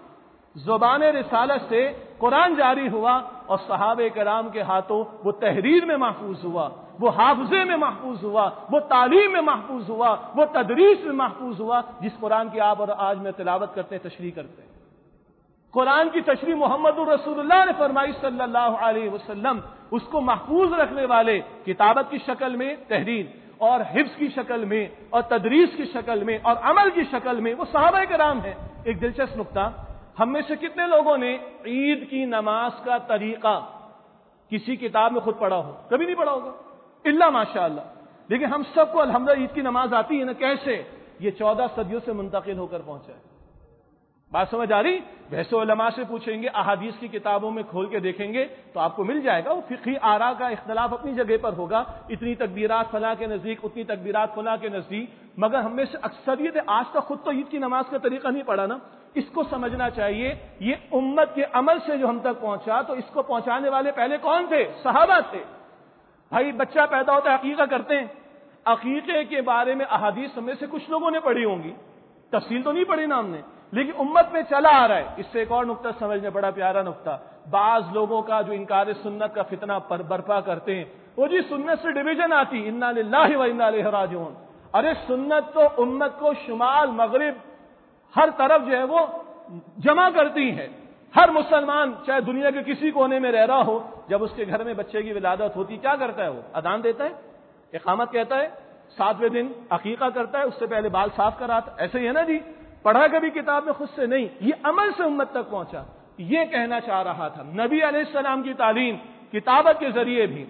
زبان رسالت سے قرآن جاری ہوا، اور صحابہ کرام کے ہاتھوں وہ تحریر میں محفوظ ہوا، وہ حافظے میں محفوظ ہوا، وہ تعلیم میں محفوظ ہوا، وہ تدریس میں محفوظ ہوا، جس قرآن کی آپ اور آج میں تلاوت کرتے ہیں، تشریح کرتے ہیں۔ قرآن کی تشریح محمد الرسول اللہ نے فرمائی صلی اللہ علیہ وسلم، اس کو محفوظ رکھنے والے کتابت کی شکل میں تحریر اور حفظ کی شکل میں اور تدریس کی شکل میں اور عمل کی شکل میں وہ صحابہ کرام ہیں۔ ایک دلچسپ نقطہ، ہم میں سے کتنے لوگوں نے عید کی نماز کا طریقہ کسی کتاب میں خود پڑھا ہو؟ کبھی نہیں پڑھا ہوگا الا ماشاء اللہ، لیکن ہم سب کو الحمدللہ عید کی نماز آتی ہے نا۔ کیسے؟ یہ چودہ صدیوں سے منتقل ہو کر پہنچا ہے۔ بات سمجھ آ رہی؟ ویسے علماء سے پوچھیں گے، احادیث کی کتابوں میں کھول کے دیکھیں گے تو آپ کو مل جائے گا، وہ فقہی آراء کا اختلاف اپنی جگہ پر ہوگا، اتنی تکبیرات فلاں کے نزدیک، اتنی تکبیرات فلاں کے نزدیک، مگر ہم میں سے اکثریت آج تک خود تو عید کی نماز کا طریقہ نہیں پڑھا نا۔ اس کو سمجھنا چاہیے، یہ امت کے عمل سے جو ہم تک پہنچا، تو اس کو پہنچانے والے پہلے کون تھے؟ صحابہ تھے۔ بھائی بچہ پیدا ہوتا ہے، عقیقہ کرتے ہیں، عقیقے کے بارے میں احادیث ہم میں سے کچھ لوگوں نے پڑھی ہوں گی، تفصیل تو نہیں پڑھی نا ہم نے، لیکن امت میں چلا آ رہا ہے۔ اس سے ایک اور نقطہ سمجھنے، بڑا پیارا نقطہ، بعض لوگوں کا جو انکار سنت کا فتنہ پر برپا کرتے ہیں، وہ جی سنت سے ڈویژن آتی، انا للہ و انا الیہ راجعون۔ ارے سنت تو امت کو شمال مغرب ہر طرف جو ہے وہ جمع کرتی ہے۔ ہر مسلمان چاہے دنیا کے کسی کونے میں رہ رہا ہو، جب اس کے گھر میں بچے کی ولادت ہوتی کیا کرتا ہے؟ وہ اذان دیتا ہے، اقامت کہتا ہے، ساتویں دن عقیقہ کرتا ہے، اس سے پہلے بال صاف کراتا، ایسے ہی ہے نا جی؟ پڑھا کبھی کتاب میں خود سے نہیں، یہ عمل سے امت تک پہنچا۔ یہ کہنا چاہ رہا تھا، نبی علیہ السلام کی تعلیم کتابت کے ذریعے بھی،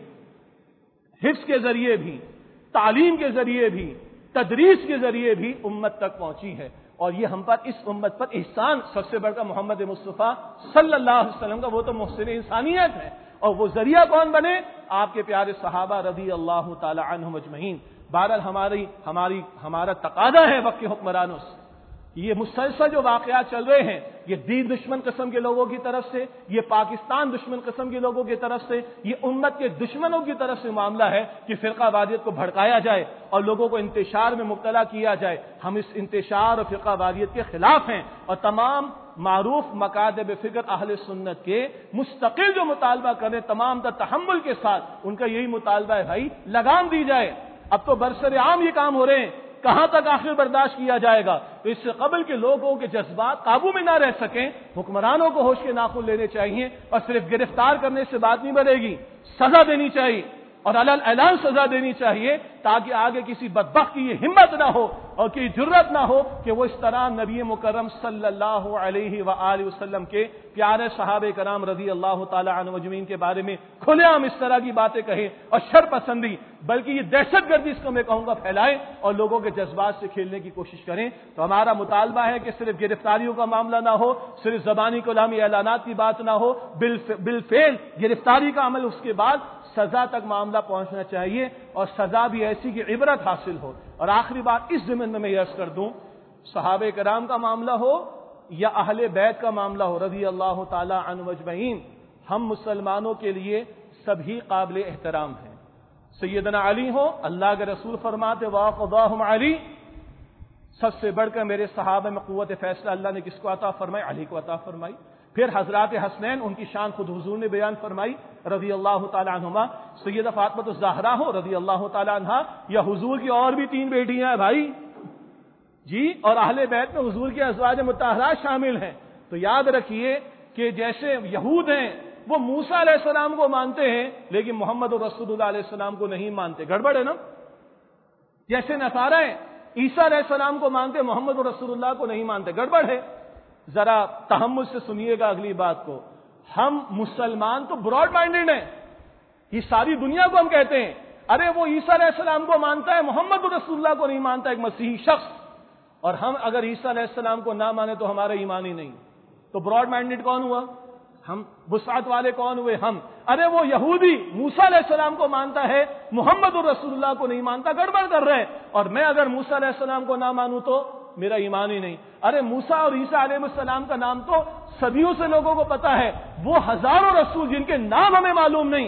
حفظ کے ذریعے بھی، تعلیم کے ذریعے بھی، تدریس کے ذریعے بھی امت تک پہنچی ہے، اور یہ ہم پر، اس امت پر احسان سب سے بڑھ کر محمد مصطفیٰ صلی اللہ علیہ وسلم کا، وہ تو محسن انسانیت ہے، اور وہ ذریعہ کون بنے؟ آپ کے پیارے صحابہ رضی اللہ تعالی عنہم اجمعین۔ بہرحال ہماری ہماری ہمارا تقاضا ہے وقت کے حکمرانوں سے، یہ مسلسل جو واقعات چل رہے ہیں، یہ دین دشمن قسم کے لوگوں کی طرف سے، یہ پاکستان دشمن قسم کے لوگوں کی طرف سے، یہ امت کے دشمنوں کی طرف سے معاملہ ہے کہ فرقہ واریت کو بھڑکایا جائے اور لوگوں کو انتشار میں مبتلا کیا جائے۔ ہم اس انتشار اور فرقہ واریت کے خلاف ہیں، اور تمام معروف مکاتب فکر اہل سنت کے مستقل جو مطالبہ کریں، تمام تر تحمل کے ساتھ ان کا یہی مطالبہ ہے، بھائی لگام دی جائے۔ اب تو برسر عام یہ کام ہو رہے ہیں، کہاں تک آخر برداشت کیا جائے گا؟ تو اس سے قبل کے لوگوں کے جذبات قابو میں نہ رہ سکیں، حکمرانوں کو ہوش کے ناخن لینے چاہیے، اور صرف گرفتار کرنے سے بات نہیں بنے گی، سزا دینی چاہیے، اور علل اعلان سزا دینی چاہیے، تاکہ آگے کسی بدبخت کی یہ ہمت نہ ہو اور کی جرت نہ ہو کہ وہ اس طرح نبی مکرم صلی اللہ علیہ وآلہ وسلم کے پیارے صحابہ کرام رضی اللہ تعالی عنہ اجمعین کے بارے میں کھلے عام اس طرح کی باتیں کہیں، اور شر پسندی بلکہ یہ دہشت گردی اس کو میں کہوں گا پھیلائیں، اور لوگوں کے جذبات سے کھیلنے کی کوشش کریں۔ تو ہمارا مطالبہ ہے کہ صرف گرفتاریوں کا معاملہ نہ ہو، صرف زبانی کلامی اعلانات کی بات نہ ہو، بالفعل گرفتاری کا عمل، اس کے بعد سزا تک معاملہ پہنچنا چاہیے، اور سزا بھی ایسی کہ عبرت حاصل ہو۔ اور آخری بات اس ضمن میں میں یہ عرض کر دوں، صحابہ کرام کا معاملہ ہو یا اہل بیت کا معاملہ ہو رضی اللہ تعالی عنہم اجمعین، ہم مسلمانوں کے لیے سبھی قابل احترام ہیں۔ سیدنا علی ہو، اللہ کے رسول فرماتے وَقَضَاهُمْ علی، سب سے بڑھ کر میرے صحابہ میں قوت فیصلہ اللہ نے کس کو عطا فرمائی؟ علی کو عطا فرمائی۔ پھر حضرات حسنین، ان کی شان خود حضور نے بیان فرمائی رضی اللہ تعالی عنہما۔ سیدہ فاطمہ الزہرا ہو رضی اللہ تعالی عنہا، یا حضور کی اور بھی تین بیٹیاں ہیں بھائی جی، اور اہل بیت میں حضور کے ازواج مطہرات شامل ہیں۔ تو یاد رکھیے کہ جیسے یہود ہیں وہ موسیٰ علیہ السلام کو مانتے ہیں لیکن محمد رسول اللہ علیہ السلام کو نہیں مانتے، گڑبڑ ہے نا؟ جیسے نصارہ ہیں عیسیٰ علیہ السلام کو مانتے محمد رسول اللہ کو نہیں مانتے، گڑبڑ ہے۔ ذرا تحمل سے سنیے گا اگلی بات کو، ہم مسلمان تو براڈ مائنڈڈ ہیں، یہ ساری دنیا کو ہم کہتے ہیں ارے وہ عیسیٰ علیہ السلام کو مانتا ہے محمد رسول اللہ کو نہیں مانتا، ایک مسیحی شخص، اور ہم اگر عیسیٰ علیہ السلام کو نہ مانے تو ہمارا ایمان ہی نہیں۔ تو براڈ مائنڈڈ کون ہوا؟ ہم۔ وسعت والے کون ہوئے؟ ہم۔ ارے وہ یہودی موسیٰ علیہ السلام کو مانتا ہے محمد رسول اللہ کو نہیں مانتا، گڑبڑ کر رہے ہیں، اور میں اگر موسیٰ علیہ السلام کو نہ مانوں تو میرا ایمان ہی نہیں۔ ارے موسیٰ اور عیسیٰ علیہ السلام کا نام تو صدیوں سے لوگوں کو پتا ہے، وہ ہزاروں رسول جن کے نام ہمیں معلوم نہیں،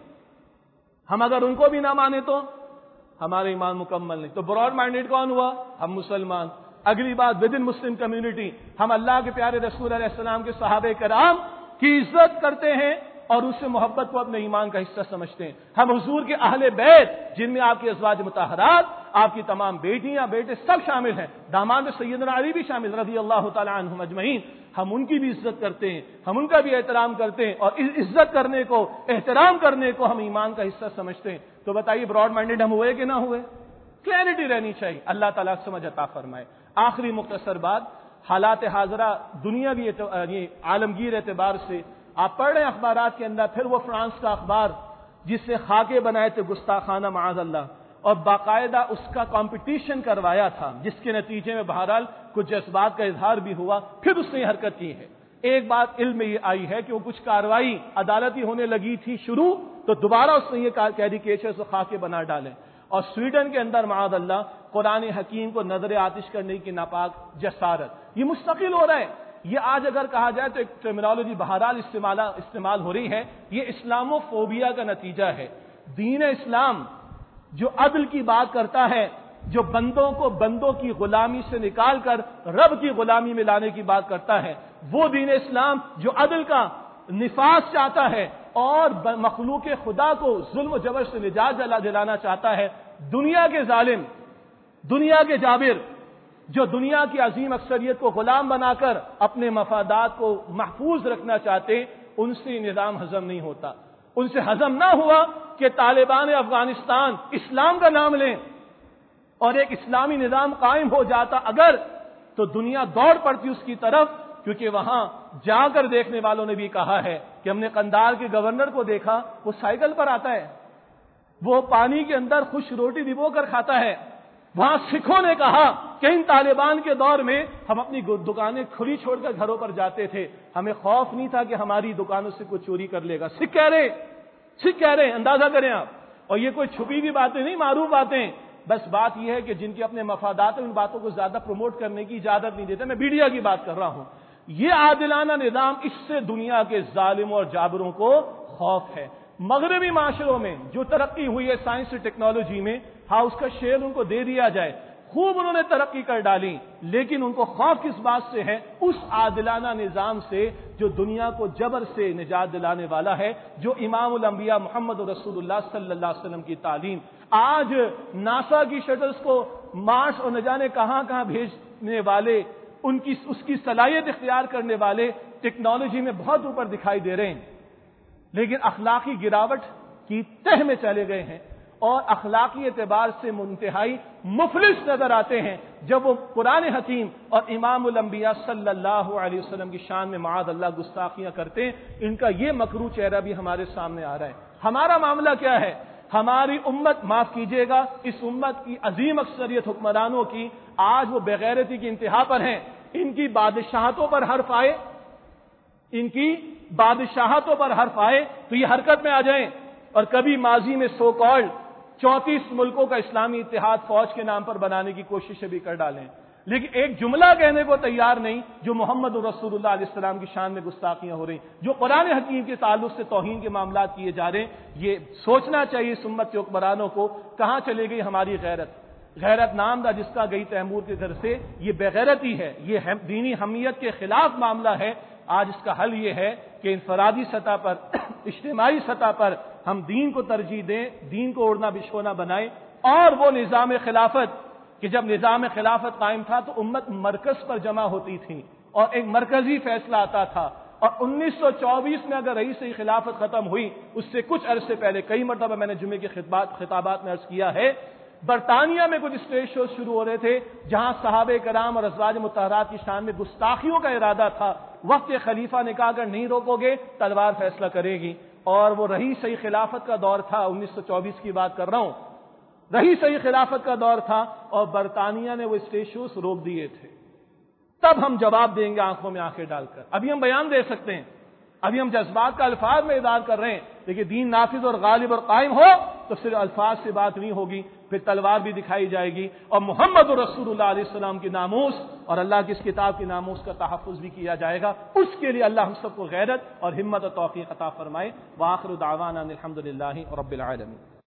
ہم اگر ان کو بھی نہ مانے تو ہمارا ایمان مکمل نہیں۔ تو براڈ مائنڈڈ کون ہوا؟ ہم مسلمان۔ اگلی بات، ود ان مسلم کمیونٹی ہم اللہ کے پیارے رسول علیہ السلام کے صحابہ کرام کی عزت کرتے ہیں اور اس سے محبت کو اپنے ایمان کا حصہ سمجھتے ہیں۔ ہم حضور کے اہل بیت جن میں آپ کی ازواج مطہرات، آپ کی تمام بیٹیاں بیٹے سب شامل ہیں، داماد سیدنا علی بھی شامل رضی اللہ تعالی عنہم اجمعین، ہم ان کی بھی عزت کرتے ہیں، ہم ان کا بھی احترام کرتے ہیں، اور اس عزت کرنے کو، احترام کرنے کو ہم ایمان کا حصہ سمجھتے ہیں۔ تو بتائیے براڈ مائنڈڈ ہم ہوئے کہ نہ ہوئے؟ کلیئرٹی رہنی چاہیے، اللہ تعالیٰ سمجھ عطا فرمائے۔ آخری مختصر بات، حالات حاضرہ دنیاوی عالمگیر اعتبار سے آپ پڑھ رہے ہیں اخبارات کے اندر، پھر وہ فرانس کا اخبار جس سے خاکے بنائے تھے گستاخانہ معاذ اللہ، اور باقاعدہ اس کا کمپٹیشن کروایا تھا، جس کے نتیجے میں بہرحال کچھ جذبات کا اظہار بھی ہوا، پھر اس نے یہ حرکت کی ہے۔ ایک بات علم میں یہ آئی ہے کہ وہ کچھ کارروائی عدالتی ہونے لگی تھی شروع، تو دوبارہ اس نے یہ کہہ کہ اسے خاکے بنا ڈالیں، اور سویڈن کے اندر معاذ اللہ قرآن حکیم کو نظر آتش کرنے کی ناپاک جسارت، یہ مستقل ہو رہا ہے۔ یہ آج اگر کہا جائے تو ایک ٹرمینالوجی بہرحال استعمال استعمال ہو رہی ہے، یہ اسلامو فوبیا کا نتیجہ ہے۔ دین اسلام جو عدل کی بات کرتا ہے، جو بندوں کو بندوں کی غلامی سے نکال کر رب کی غلامی میں لانے کی بات کرتا ہے، وہ دین اسلام جو عدل کا نفاذ چاہتا ہے اور مخلوق خدا کو ظلم و جبر سے نجات دلانا چاہتا ہے، دنیا کے ظالم، دنیا کے جابر، جو دنیا کی عظیم اکثریت کو غلام بنا کر اپنے مفادات کو محفوظ رکھنا چاہتے، ان سے نظام ہضم نہیں ہوتا۔ ان سے ہضم نہ ہوا کہ طالبان افغانستان اسلام کا نام لیں اور ایک اسلامی نظام قائم ہو جاتا اگر، تو دنیا دوڑ پڑتی اس کی طرف، کیونکہ وہاں جا کر دیکھنے والوں نے بھی کہا ہے کہ ہم نے قندھار کے گورنر کو دیکھا، وہ سائیکل پر آتا ہے، وہ پانی کے اندر خوش روٹی ڈبو کر کھاتا ہے۔ وہاں سکھوں نے کہا کہ ان طالبان کے دور میں ہم اپنی دکانیں کھلی چھوڑ کر گھروں پر جاتے تھے، ہمیں خوف نہیں تھا کہ ہماری دکانوں سے کوئی چوری کر لے گا۔ سکھ کہہ رہے سکھ کہہ رہے اندازہ کریں آپ، اور یہ کوئی چھپی ہوئی باتیں نہیں، معروف باتیں، بس بات یہ ہے کہ جن کے اپنے مفادات ہیں ان باتوں کو زیادہ پروموٹ کرنے کی اجازت نہیں دیتے۔ میں میڈیا کی بات کر رہا ہوں۔ یہ عادلانہ نظام، اس سے دنیا کے ظالموں اور جابروں کو خوف ہے۔ مغربی معاشروں میں جو ترقی ہوئی ہے سائنس اور ٹیکنالوجی میں، ہاں اس کا شیئر ان کو دے دیا جائے، خوب انہوں نے ترقی کر ڈالی، لیکن ان کو خوف کس بات سے ہے؟ اس عادلانہ نظام سے جو دنیا کو جبر سے نجات دلانے والا ہے، جو امام الانبیاء محمد رسول اللہ صلی اللہ علیہ وسلم کی تعلیم۔ آج ناسا کی شٹلز کو مارس اور نہ جانے کہاں کہاں بھیجنے والے، ان کی اس کی صلاحیت اختیار کرنے والے ٹیکنالوجی میں بہت اوپر دکھائی دے رہے ہیں، لیکن اخلاقی گراوٹ کی تہ میں چلے گئے ہیں اور اخلاقی اعتبار سے منتہائی مفلس نظر آتے ہیں جب وہ قرآن حکیم اور امام الانبیاء صلی اللہ علیہ وسلم کی شان میں معاذ اللہ گستاخیاں کرتے ہیں۔ ان کا یہ مکروہ چہرہ بھی ہمارے سامنے آ رہا ہے۔ ہمارا معاملہ کیا ہے؟ ہماری امت، معاف کیجیے گا، اس امت کی عظیم اکثریت حکمرانوں کی آج وہ بےغیرتی کی انتہا پر ہیں۔ ان کی بادشاہتوں پر حرف آئے ان کی بادشاہتوں پر حرف آئے تو یہ حرکت میں آ جائیں، اور کبھی ماضی میں سو کالڈ چونتیس ملکوں کا اسلامی اتحاد فوج کے نام پر بنانے کی کوششیں بھی کر ڈالیں۔ لیکن ایک جملہ کہنے کو تیار نہیں جو محمد رسول اللہ علیہ السلام کی شان میں گستاخیاں ہو رہی، جو قرآن حکیم کے تعلق سے توہین کے معاملات کیے جا رہے ہیں۔ یہ سوچنا چاہیے اس امت کے حکمرانوں کو، کہاں چلے گئی ہماری غیرت؟ غیرت نام دا جس کا گئی تیمور کے گھر سے، یہ بغیرتی ہے، یہ دینی حمیت کے خلاف معاملہ ہے۔ آج اس کا حل یہ ہے کہ انفرادی سطح پر، اجتماعی سطح پر ہم دین کو ترجیح دیں، دین کو اوڑھنا بچھونا بنائیں، اور وہ نظام خلافت کہ جب نظام خلافت قائم تھا تو امت مرکز پر جمع ہوتی تھی اور ایک مرکزی فیصلہ آتا تھا، اور انیس سو چوبیس میں اگر رئیس خلافت ختم ہوئی، اس سے کچھ عرصے پہلے کئی مرتبہ میں نے جمعے کے خطبات خطابات میں عرض کیا ہے، برطانیہ میں کچھ اسٹیج شوز شروع ہو رہے تھے جہاں صحابہ کرام اور ازواج مطہرات کی شان میں گستاخیوں کا ارادہ تھا۔ وقت خلیفہ نے کہا اگر نہیں روکو گے تلوار فیصلہ کرے گی، اور وہ رہی صحیح خلافت کا دور تھا، انیس سو چوبیس کی بات کر رہا ہوں، رہی صحیح خلافت کا دور تھا، اور برطانیہ نے وہ اسٹیج شوز روک دیے تھے۔ تب ہم جواب دیں گے آنکھوں میں آنکھیں ڈال کر۔ ابھی ہم بیان دے سکتے ہیں، ابھی ہم جذبات کا الفاظ میں اظہار کر رہے ہیں، لیکن دین نافذ اور غالب اور قائم ہو تو صرف الفاظ سے بات نہیں ہوگی، پھر تلوار بھی دکھائی جائے گی، اور محمد رسول اللہ علیہ السلام کی ناموس اور اللہ کی اس کتاب کی ناموس کا تحفظ بھی کیا جائے گا۔ اس کے لیے اللہ ہم سب کو غیرت اور ہمت اور توفیق عطا فرمائے۔ وآخر دعوانا الحمد للہ رب العالمین۔